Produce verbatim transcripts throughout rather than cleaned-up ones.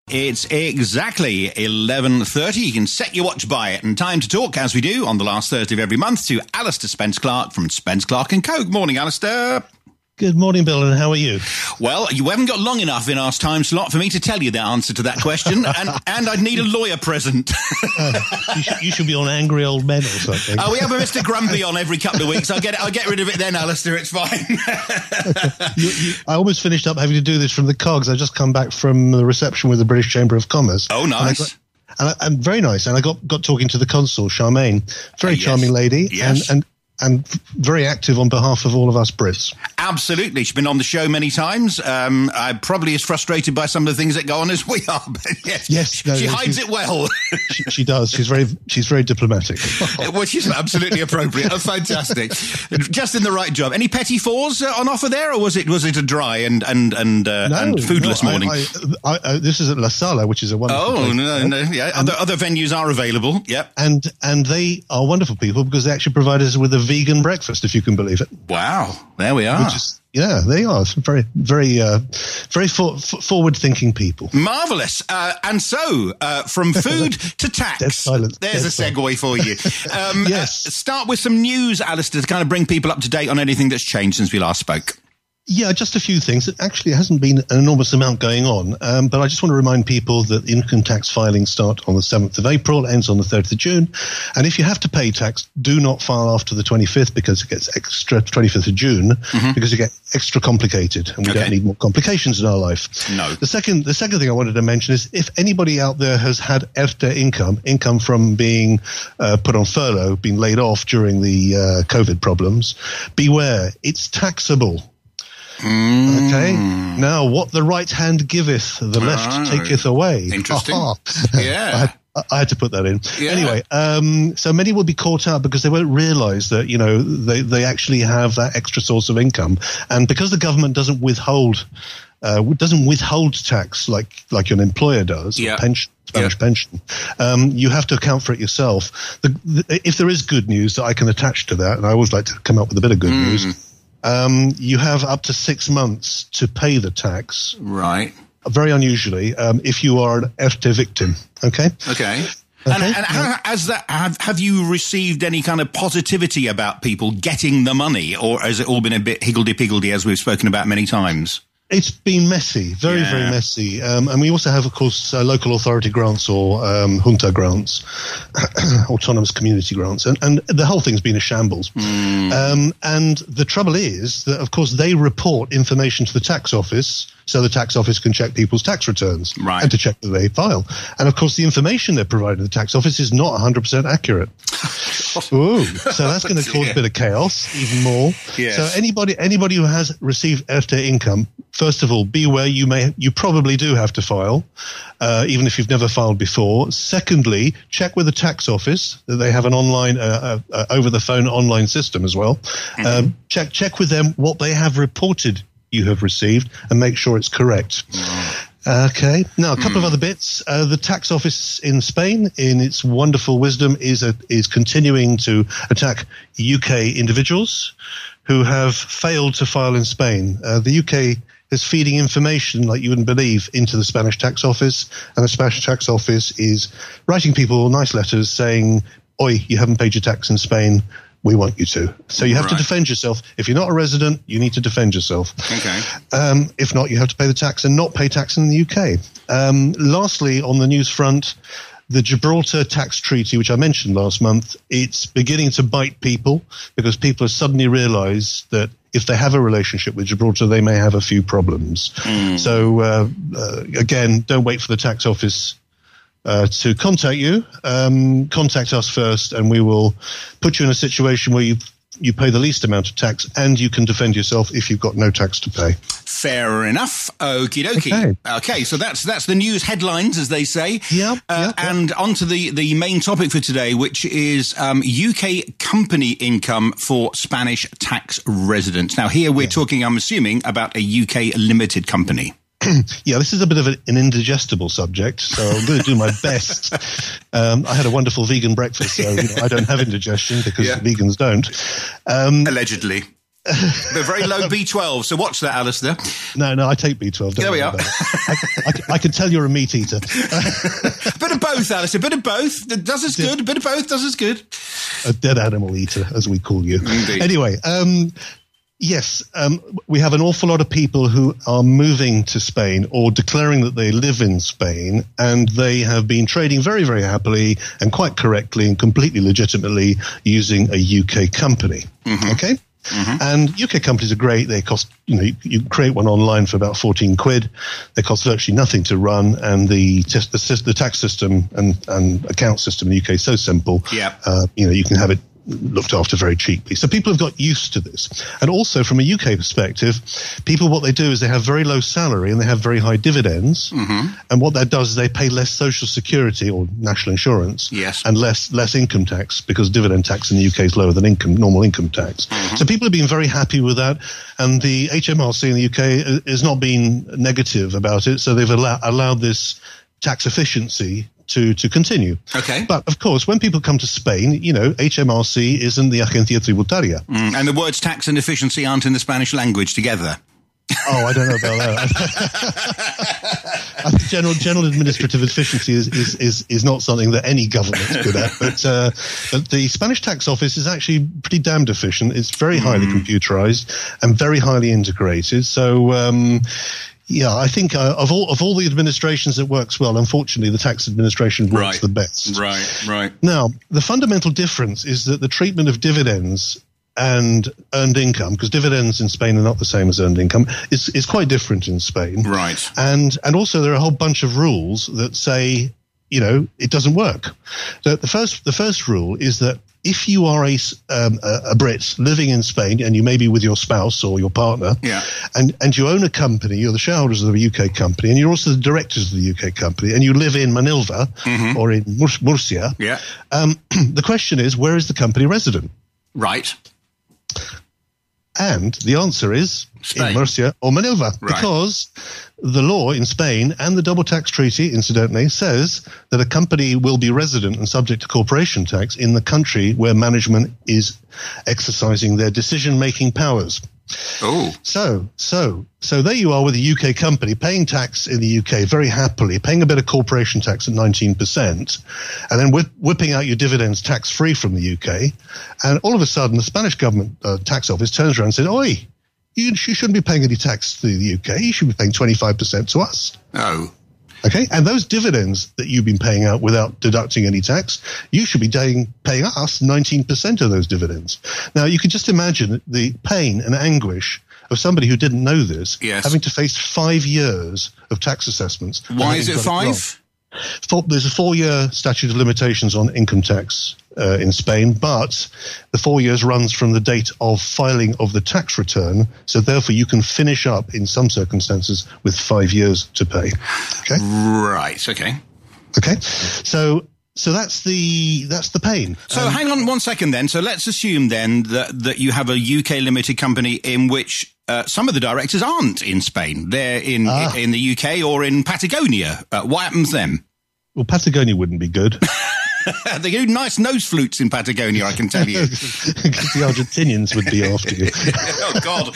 It's exactly eleven thirty. You can set your watch by it. And time to talk, as we do on the last Thursday of every month, to Alistair Spence-Clark from Spence Clark and Co. Morning, Alistair. Good morning, Bill, and how are you? Well, you haven't got long enough in our time slot for me to tell you the answer to that question, and, and I'd need a lawyer present. uh, you, should, you should be on Angry Old Men or something. Oh, we have a Mister Grumpy on every couple of weeks. I'll get it, I'll get rid of it then, Alistair. It's fine. you, you, I almost finished up having to do this from the cogs. I just come back from the reception with the British Chamber of Commerce. Oh, nice. And, I, and, I, and very nice. And I got, got talking to the consul, Charmaine. Very uh, yes. charming lady. Yes. And, and And very active on behalf of all of us Brits. Absolutely. She's been on the show many times. Um, I'm probably as frustrated by some of the things that go on as we are. But yes, yes no, she no, hides it well. she, she does. She's very she's very diplomatic. Which is absolutely appropriate. Oh, fantastic. Just in the right job. Any petty fours uh, on offer there, or was it was it a dry and and and, uh, no, and foodless no, morning? I, I, I, this is at La Sala, which is a wonderful Oh, place. no, no, yeah. And, other, other venues are available. Yep. And, and they are wonderful people because they actually provide us with a vegan breakfast, if you can believe it. Wow, there we are. Which is, yeah, they are very, very, uh, very for, for, forward-thinking people. Marvellous. Uh, and so, uh, from food to tax, Dead silence. there's Dead a segue for you. Um, yes. Uh, start with some news, Alistair, to kind of bring people up to date on anything that's changed since we last spoke. Yeah, just a few things. It actually hasn't been an enormous amount going on, um, but I just want to remind people that income tax filings start on the seventh of April, ends on the thirtieth of June. And if you have to pay tax, do not file after the twenty-fifth because it gets extra, twenty-fifth of June, mm-hmm. because it gets extra complicated and we okay. don't need more complications in our life. No. The second, the second thing I wanted to mention is if anybody out there has had E R T E income, income from being uh, put on furlough, being laid off during the uh, COVID problems, beware, it's taxable. Mm. Okay. Now, what the right hand giveth, the left oh, taketh away. Interesting. yeah. I, had, I had to put that in. Yeah. Anyway, um, so many will be caught out because they won't realise that, you know, they, they actually have that extra source of income. And because the government doesn't withhold, uh, doesn't withhold tax like, like an employer does, yeah. pension, Spanish yeah. pension, um, you have to account for it yourself. The, the, if there is good news that I can attach to that, and I always like to come up with a bit of good mm. news, Um, you have up to six months to pay the tax. Right. Very unusually, um, if you are an E R T E victim. Okay. Okay. Okay. And, and how, has that, have, have you received any kind of positivity about people getting the money, or has it all been a bit higgledy-piggledy, as we've spoken about many times? It's been messy, very, yeah. very messy. Um, and we also have, of course, uh, local authority grants or um, junta grants, autonomous community grants. And, and the whole thing's been a shambles. Mm. Um, and the trouble is that, of course, they report information to the tax office so the tax office can check people's tax returns right. and to check that they file. And, of course, the information they're providing to the tax office is not one hundred percent accurate. Ooh, so that's going to cause yeah. a bit of chaos, even more. Yes. So anybody anybody who has received E R T E income, first of all, be aware you may you probably do have to file, uh, even if you've never filed before. Secondly, check with the tax office that they have an online, uh, uh, over the phone online system as well. Mm-hmm. Um, check check with them what they have reported you have received and make sure it's correct. Mm-hmm. Okay. Now, a couple mm. of other bits. Uh, the tax office in Spain, in its wonderful wisdom, is a, is continuing to attack U K individuals who have failed to file in Spain. Uh, the U K is feeding information like you wouldn't believe into the Spanish tax office, and the Spanish tax office is writing people nice letters saying, "Oi, you haven't paid your tax in Spain. We want you to." So you have right. to defend yourself. If you're not a resident, you need to defend yourself. Okay. Um, if not, you have to pay the tax and not pay tax in the U K. Um, lastly, on the news front, the Gibraltar tax treaty, which I mentioned last month, it's beginning to bite people because people have suddenly realized that if they have a relationship with Gibraltar, they may have a few problems. Mm. So, uh, uh, again, don't wait for the tax office Uh, to contact you. Um, contact us first, and we will put you in a situation where you you pay the least amount of tax, and you can defend yourself if you've got no tax to pay. Fair enough. Okie dokie. Okay. okay, so that's that's the news headlines, as they say. Yeah. Uh, yeah and yeah. on to the, the main topic for today, which is um, U K company income for Spanish tax residents. Now, here we're yeah. talking, I'm assuming, about a U K limited company. Yeah, this is a bit of an indigestible subject, so I'm going to do my best. Um, I had a wonderful vegan breakfast, so you know, I don't have indigestion because yeah. vegans don't. Um, Allegedly. But very low B twelve. So watch that, Alistair. No, no, I take B twelve. There we are. I, I, I can tell you're a meat eater. A bit of both, Alistair. A bit of both. Does us good. A bit of both does us good. A dead animal eater, as we call you. Indeed. Anyway, um, yes, um, we have an awful lot of people who are moving to Spain or declaring that they live in Spain, and they have been trading very, very happily and quite correctly and completely legitimately using a U K company. Mm-hmm. Okay? Mm-hmm. And U K companies are great. They cost, you know, you, you create one online for about fourteen quid. They cost virtually nothing to run, and the test, the, the tax system and, and account system in the U K is so simple. Yeah. Uh, you know, you can have it looked after very cheaply. So people have got used to this. And also from a U K perspective, people, what they do is they have very low salary and they have very high dividends. Mm-hmm. And what that does is they pay less social security or national insurance. Yes. And less less income tax, because dividend tax in the U K is lower than income normal income tax. Mm-hmm. So people have been very happy with that. And the H M R C in the U K has not been negative about it. So they've allow, allowed this tax efficiency to, to continue. Okay. But, of course, when people come to Spain, you know, H M R C isn't the Agencia Tributaria. Mm, and the words tax and efficiency aren't in the Spanish language together. Oh, I don't know about that. I think general general administrative efficiency is, is, is, is not something that any government's good at. But, uh, but the Spanish tax office is actually pretty damned efficient. It's very highly mm. computerized and very highly integrated. So, um, yeah, I think uh, of all of all the administrations it works well. Unfortunately, the tax administration works right. the best. Right, right. Now, the fundamental difference is that the treatment of dividends and earned income, because dividends in Spain are not the same as earned income, is is quite different in Spain. Right. And and also there are a whole bunch of rules that say, you know, it doesn't work. So the first the first rule is that if you are a, um, a, a Brit living in Spain, and you may be with your spouse or your partner, yeah. and, and you own a company, you're the shareholders of a U K company, and you're also the directors of the U K company, and you live in Manilva mm-hmm. or in Mur- Murcia, yeah. um, the question is, where is the company resident? Right. And the answer is Spain. In Murcia or Manilva, right. because the law in Spain and the double tax treaty, incidentally, says that a company will be resident and subject to corporation tax in the country where management is exercising their decision-making powers. Oh. So, so, so there you are with a U K company paying tax in the U K very happily, paying a bit of corporation tax at nineteen percent, and then whip, whipping out your dividends tax-free from the U K. And all of a sudden, the Spanish government uh, tax office turns around and says, oi, you, you shouldn't be paying any tax to the U K. You should be paying twenty-five percent to us. Oh. Okay, and those dividends that you've been paying out without deducting any tax, you should be paying, paying us nineteen percent of those dividends. Now, you can just imagine the pain and anguish of somebody who didn't know this, yes. having to face five years of tax assessments. Why is it five? It For, there's a four-year statute of limitations on income tax uh, in Spain, but the four years runs from the date of filing of the tax return, so therefore you can finish up in some circumstances with five years to pay. Okay. Right. Okay. Okay. So. So that's the that's the pain. So um, hang on one second then. So let's assume then that, that you have a U K limited company in which uh, some of the directors aren't in Spain. They're in ah. in the U K or in Patagonia. Uh, what happens then? Well, Patagonia wouldn't be good. They do nice nose flutes in Patagonia, I can tell you. The Argentinians would be after you. Oh, God.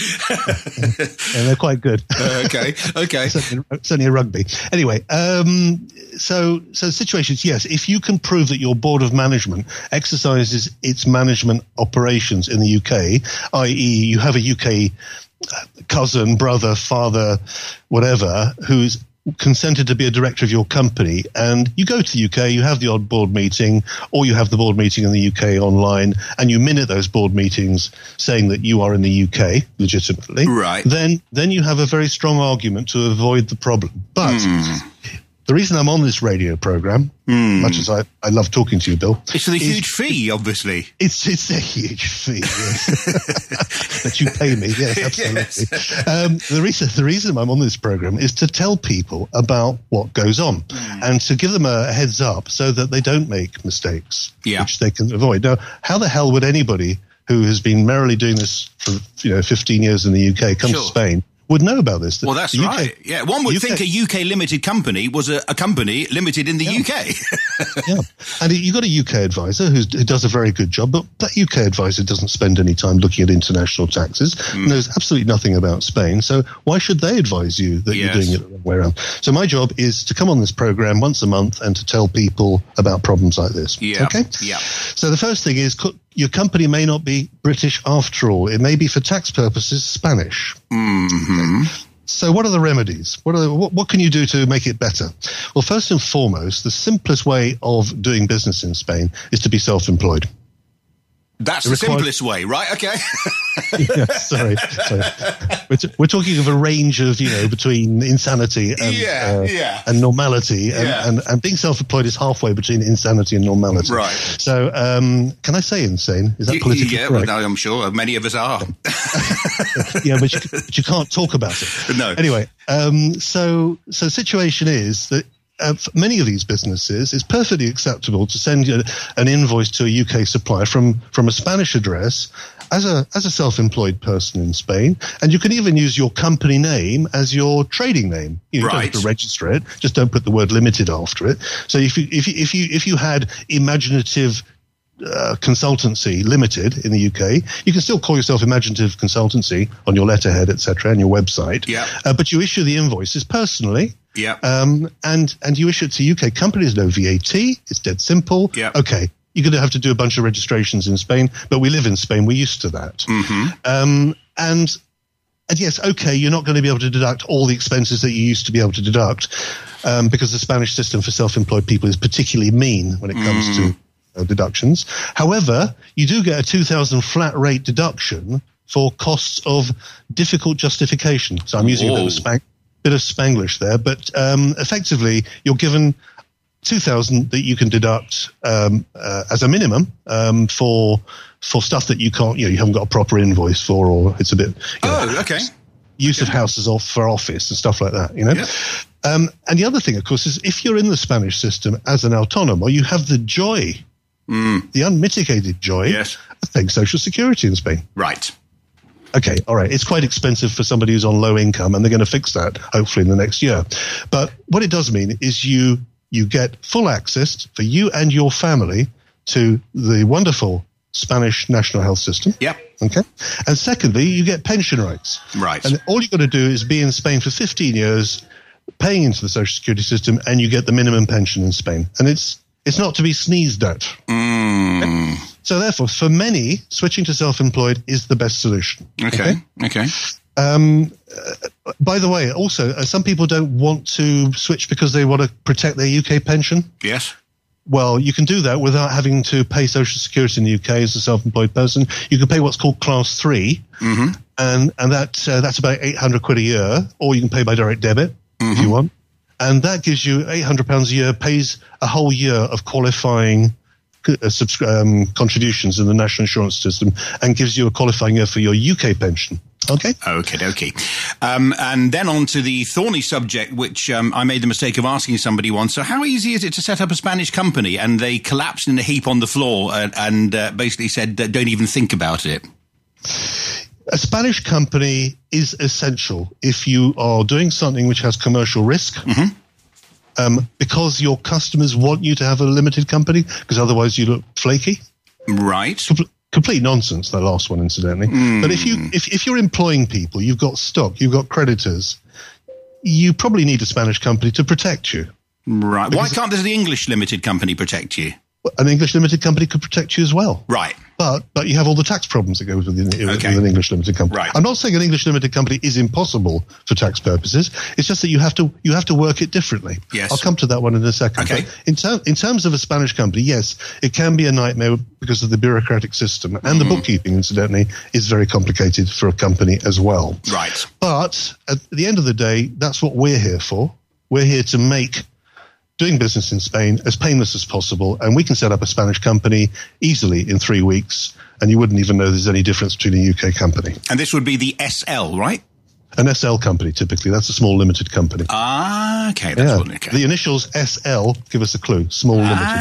And they're quite good. Uh, okay, okay. Certainly, certainly a rugby. Anyway, um, so so situations, yes, if you can prove that your board of management exercises its management operations in the U K, that is you have a U K cousin, brother, father, whatever, who's consented to be a director of your company, and you go to the U K, you have the odd board meeting, or you have the board meeting in the U K online, and you minute those board meetings saying that you are in the U K legitimately, right? Then, then you have a very strong argument to avoid the problem. But mm. the reason I'm on this radio program, mm. much as I, I love talking to you, Bill, it's a huge fee, obviously. It's it's a huge fee, yes. That you pay me, yes, absolutely. Yes. Um, the reason the reason I'm on this program is to tell people about what goes on mm. and to give them a heads up so that they don't make mistakes, yeah. which they can avoid. Now, how the hell would anybody who has been merrily doing this for you know fifteen years in the U K come sure. to Spain would know about this. Well, that's U K, right. Yeah, one would U K, think a U K limited company was a, a company limited in the yeah. U K. Yeah, and you've got a U K advisor who's, who does a very good job, but that U K advisor doesn't spend any time looking at international taxes, mm. knows absolutely nothing about Spain, so why should they advise you that yes. you're doing it the wrong way around? So my job is to come on this program once a month and to tell people about problems like this. Yeah. Okay? Yeah. So the first thing is, your company may not be British after all. It may be, for tax purposes, Spanish. Mm-hmm. Okay. So what are the remedies? What, are, what, what can you do to make it better? Well, first and foremost, the simplest way of doing business in Spain is to be self-employed. That's the simplest way, right? Okay. yeah, sorry. sorry. We're, t- we're talking of a range of, you know, between insanity and yeah, uh, yeah. and normality. And, yeah. and, and being self-employed is halfway between insanity and normality. Right. So um, can I say insane? Is that politically yeah, correct? Yeah, well, I'm sure many of us are. yeah, but you, but you can't talk about it. No. Anyway, um, so so the situation is that Uh, for many of these businesses, it's perfectly acceptable to send you an invoice to a U K supplier from, from a Spanish address as a as a self-employed person in Spain, and you can even use your company name as your trading name. You, know, right. you don't have to register it; just don't put the word limited after it. So if you if you if you if you had imaginative Uh, consultancy limited in the U K, you can still call yourself Imaginative Consultancy on your letterhead, et cetera, and your website. Yeah. Uh, but you issue the invoices personally. Yeah. Um, and and you issue it to U K companies, no V A T. It's dead simple. Yeah. Okay. You're going to have to do a bunch of registrations in Spain, but we live in Spain. We're used to that. Mm-hmm. Um, and and yes, okay, you're not going to be able to deduct all the expenses that you used to be able to deduct, um, because the Spanish system for self-employed people is particularly mean when it comes mm. to deductions. However, you do get a two thousand flat rate deduction for costs of difficult justification. So I'm using Whoa. a bit of, spang- bit of Spanglish there, but um, effectively you're given two thousand that you can deduct um, uh, as a minimum um, for for stuff that you can't, you know, you haven't got a proper invoice for, or it's a bit. You know, oh, okay. Use okay. of houses off for office and stuff like that, you know. Yeah. Um, and the other thing, of course, is if you're in the Spanish system as an autonomo, you have the joy. Mm. The unmitigated joy yes. of paying Social Security in Spain. Right. Okay, all right. It's quite expensive for somebody who's on low income, and they're going to fix that, hopefully, in the next year. But what it does mean is you you get full access for you and your family to the wonderful Spanish national health system. Yep. Okay. And secondly, you get pension rights. Right. And all you've got to do is be in Spain for fifteen years, paying into the Social Security system, and you get the minimum pension in Spain. And it's It's not to be sneezed at. Mm. So therefore, for many, switching to self-employed is the best solution. Okay, okay. Um, uh, by the way, also, uh, some people don't want to switch because they want to protect their U K pension. Yes. Well, you can do that without having to pay Social Security in the U K as a self-employed person. You can pay what's called Class three, mm-hmm. and, and that uh, that's about eight hundred quid a year, or you can pay by direct debit mm-hmm. if you want. And that gives you eight hundred pounds a year, pays a whole year of qualifying uh, subscri- um, contributions in the national insurance system, and gives you a qualifying year for your U K pension. Okay? Okay, okay. Um, and then on to the thorny subject, which um, I made the mistake of asking somebody once. So how easy is it to set up a Spanish company? And they collapsed in a heap on the floor and, and uh, basically said, don't even think about it. A Spanish company is essential if you are doing something which has commercial risk, mm-hmm. um, because your customers want you to have a limited company, because otherwise you look flaky. Right. Com- complete nonsense, that last one, incidentally. Mm. But if, you, if, if you're employing people, you've got stock, you've got creditors, you probably need a Spanish company to protect you. Right. Because why can't the English limited company protect you? An English limited company could protect you as well. Right. But but you have all the tax problems that go with, an, okay. with an English limited company. Right. I'm not saying an English limited company is impossible for tax purposes. It's just that you have to you have to work it differently. Yes. I'll come to that one in a second. Okay. But in, ter- in terms of a Spanish company, yes, it can be a nightmare because of the bureaucratic system. And mm. the bookkeeping, incidentally, is very complicated for a company as well. Right. But at the end of the day, that's what we're here for. We're here to make doing business in Spain as painless as possible, and we can set up a Spanish company easily in three weeks, and you wouldn't even know there's any difference between a U K company. And this would be the S L, right? An S L company, typically. That's a small limited company. Ah, okay. That's yeah. what, okay. The initials S L give us a clue. Small limited. Ah,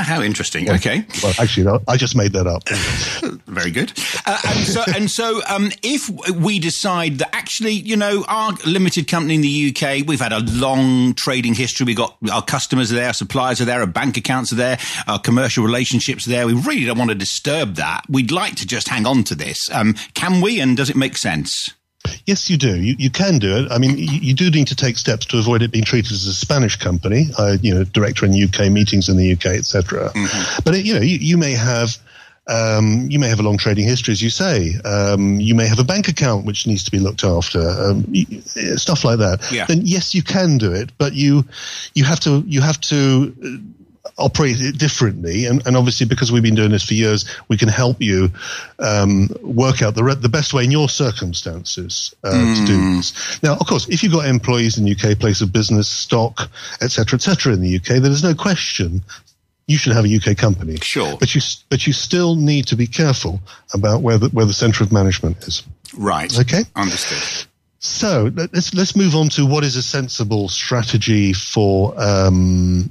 Ah, how interesting. Well, okay. Well, actually, no, I just made that up. Very good. Uh, and so, and so um, if we decide that actually, you know, our limited company in the U K, we've had a long trading history. We've got our customers are there, our suppliers are there, our bank accounts are there, our commercial relationships are there. We really don't want to disturb that. We'd like to just hang on to this. Um, can we, and does it make sense? Yes, you do. You, you can do it. I mean, you, you do need to take steps to avoid it being treated as a Spanish company, uh, you know, director in U K, meetings in the U K, et cetera. Mm-hmm. But, it, you know, you, you may have... Um, you may have a long trading history, as you say. Um, you may have a bank account which needs to be looked after, um, stuff like that. Yeah. Then yes, you can do it, but you you have to you have to operate it differently. And, and obviously, because we've been doing this for years, we can help you um, work out the re- the best way in your circumstances uh, mm. to do this. Now, of course, if you've got employees in the U K, place of business, stock, et cetera, et cetera, in the U K, then there's no question you should have a U K company. Sure. But you but you still need to be careful about where the, where the centre of management is. Right. Okay. Understood. So let's let's move on to what is a sensible strategy for um,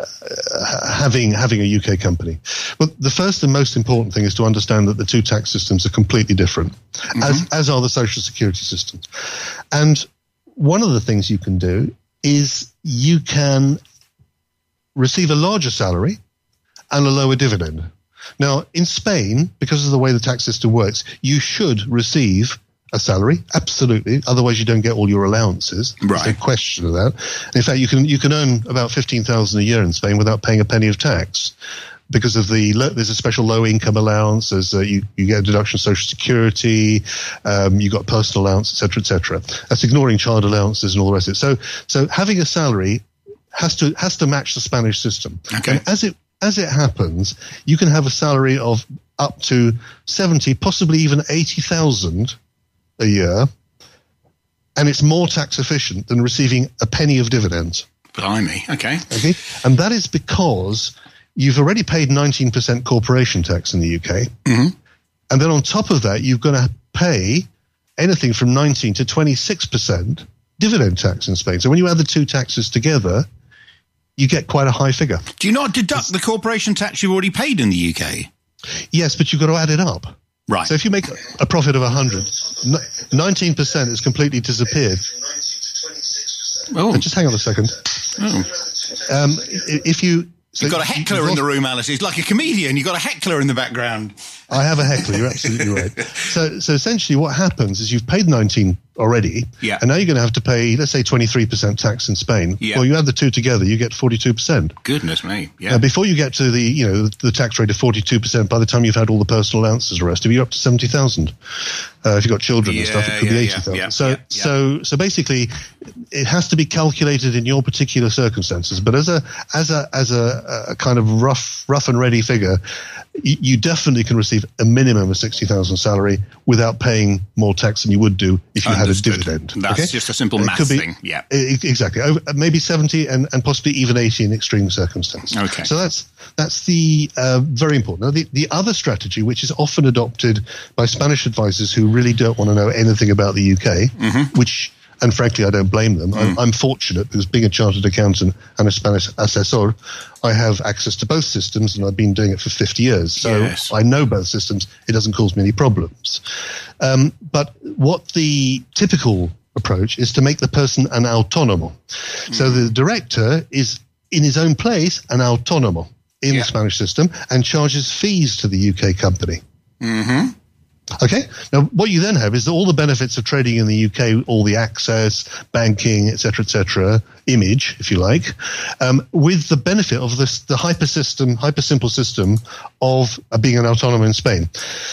uh, having having a U K company. Well, the first and most important thing is to understand that the two tax systems are completely different, mm-hmm. as as are the social security systems. And one of the things you can do is you can receive a larger salary and a lower dividend. Now, in Spain, because of the way the tax system works, you should receive a salary, absolutely. Otherwise, you don't get all your allowances. Right. There's no question of that. In fact, you can you can earn about fifteen thousand a year in Spain without paying a penny of tax, because of the there's a special low income allowance. There's a, you you get a deduction of social security. Um, you got personal allowance, et cetera, et cetera. That's ignoring child allowances and all the rest of it. So so having a salary has to has to match the Spanish system. Okay. And as it as it happens, you can have a salary of up to seventy, possibly even eighty thousand a year, and it's more tax efficient than receiving a penny of dividends. Blimey. Okay. Okay. And that is because you've already paid nineteen percent corporation tax in the U K, mm-hmm. and then on top of that, you've got to pay anything from nineteen to twenty-six percent dividend tax in Spain. So when you add the two taxes together, you get quite a high figure. Do you not deduct the corporation tax you've already paid in the U K? Yes, but you've got to add it up. Right. So if you make a profit of one hundred, nineteen percent has completely disappeared. Oh. And just hang on a second. Oh. Um, if you... So You've got a heckler you, in the room, Alice. It's like a comedian. You've got a heckler in the background. I have a heckler. You're absolutely right. So, so essentially what happens is you've paid nineteen already. Yeah. And now you're going to have to pay, let's say, twenty-three percent tax in Spain. Yeah. Well, you add the two together, you get forty-two percent. Goodness me. Yeah. Now, before you get to the, you know, the, the tax rate of forty-two percent, by the time you've had all the personal allowances and the rest of it, you're up to seventy thousand. Uh, if you've got children yeah, and stuff, it could yeah, be eighty yeah, thousand. yeah, so, yeah, yeah. so, so basically, it has to be calculated in your particular circumstances. But as a, as a, as a, a kind of rough, rough and ready figure, you, you definitely can receive a minimum of sixty thousand salary without paying more tax than you would do if you Understood. had a dividend. That's okay? just a simple It math could be- thing. Yeah. E- Exactly. Over, maybe seventy and, and possibly even eighty in extreme circumstances. Okay. So that's that's the uh, very important. Now, the, the other strategy, which is often adopted by Spanish advisors who really don't want to know anything about the U K, mm-hmm. which, and frankly, I don't blame them. Mm. I'm, I'm fortunate because being a chartered accountant and a Spanish assessor, I have access to both systems, and I've been doing it for fifty years. So yes. I know both systems. It doesn't cause me any problems. Um, but what the typical approach is to make the person an autonomo. Mm. So the director is in his own place an autonomo in yeah. the Spanish system and charges fees to the U K company. Mm-hmm. Okay. Now, what you then have is that all the benefits of trading in the U K, all the access, banking, et cetera, et cetera, image, if you like, um, with the benefit of this, the hyper system, hyper simple system of uh, being an autonomo in Spain.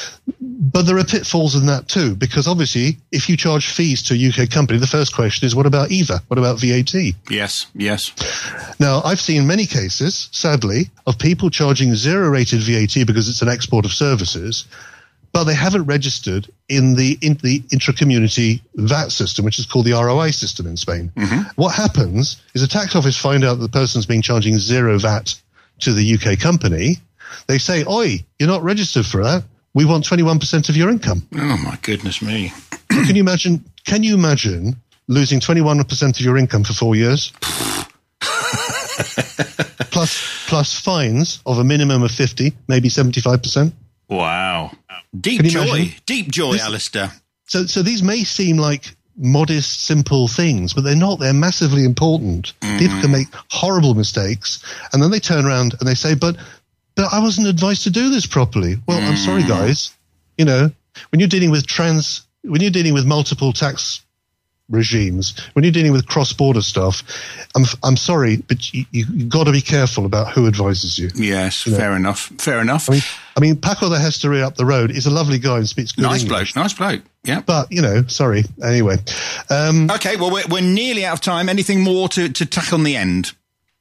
But there are pitfalls in that too, because obviously, if you charge fees to a U K company, the first question is, what about I V A? What about V A T? Yes, yes. Now, I've seen many cases, sadly, of people charging zero-rated V A T because it's an export of services, but they haven't registered in the in the intra-community V A T system, which is called the R O I system in Spain. Mm-hmm. What happens is the tax office find out that the person's been charging zero V A T to the U K company. They say, oi, you're not registered for that. We want twenty-one percent of your income. Oh, my goodness me. Can you imagine, can you imagine losing twenty-one percent of your income for four years? plus, plus fines of a minimum of fifty, maybe seventy-five percent. Wow. Deep joy. Imagine? Deep joy, this, Alistair. So, so these may seem like modest, simple things, but they're not. They're massively important. Mm. People can make horrible mistakes, and then they turn around and they say, but, but I wasn't advised to do this properly. Well, mm. I'm sorry, guys. You know, when you're dealing with trans, when you're dealing with multiple tax regimes, when you're dealing with cross-border stuff, I'm I'm sorry, but you, you, you've got to be careful about who advises you. Yes, you know? fair enough. Fair enough. I mean, I mean, Paco the Hestery up the road is a lovely guy and speaks good nice English. bloke, nice bloke. Yeah, but you know, sorry. Anyway, um, okay. Well, we're we're nearly out of time. Anything more to to tack on the end?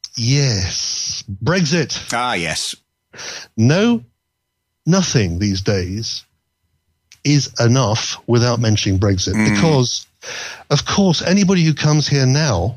Yes, Brexit. Ah, yes. No, nothing these days is enough without mentioning Brexit mm. because. Of course, anybody who comes here now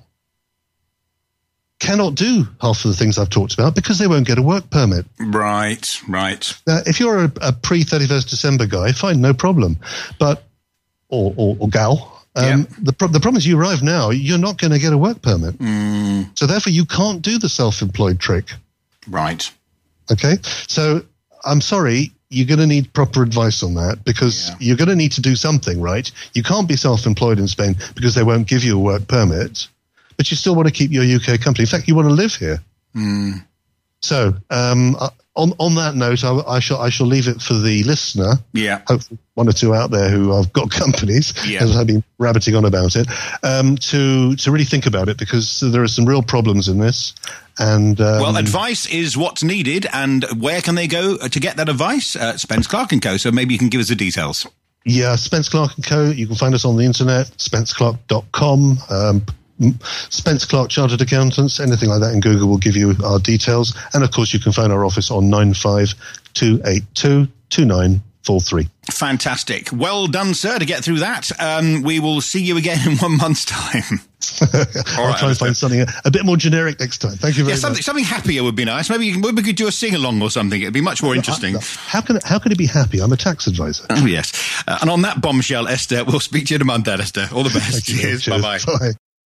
cannot do half of the things I've talked about because they won't get a work permit. Right, right. Now, if you're a, a pre-thirty-first December guy, fine, no problem. But, or, or, or gal, um, yeah. the, pro- the problem is you arrive now, you're not going to get a work permit. Mm. So therefore, you can't do the self-employed trick. Right. Okay? So I'm sorry. You're going to need proper advice on that because yeah. you're going to need to do something, right? You can't be self-employed in Spain because they won't give you a work permit, but you still want to keep your U K company. In fact, you want to live here. Mm. So, um, on on that note, I, I shall I shall leave it for the listener. Yeah, hopefully one or two out there who have got companies, yeah. as I've been rabbiting on about it, um, to to really think about it because there are some real problems in this. And um, well, advice is what's needed, and where can they go to get that advice? Uh, Spence Clark and Co. So maybe you can give us the details. Yeah, Spence Clark and Co. You can find us on the internet, spence clark dot com. Um, Spence Clark Chartered Accountants, anything like that in Google will give you our details. And of course, you can phone our office on nine five two eight two two nine four three. Fantastic. Well done, sir, to get through that. Um, we will see you again in one month's time. I'll right, try and find something a, a bit more generic next time. Thank you very yeah, something, much. Something happier would be nice. Maybe, you can, maybe we could do a sing-along or something. It'd be much more interesting. How can, how can it be happy? I'm a tax advisor. Oh, yes. Uh, and on that bombshell, Esther, we'll speak to you in a month, Esther. All the best. Cheers. Cheers. Bye-bye. Bye.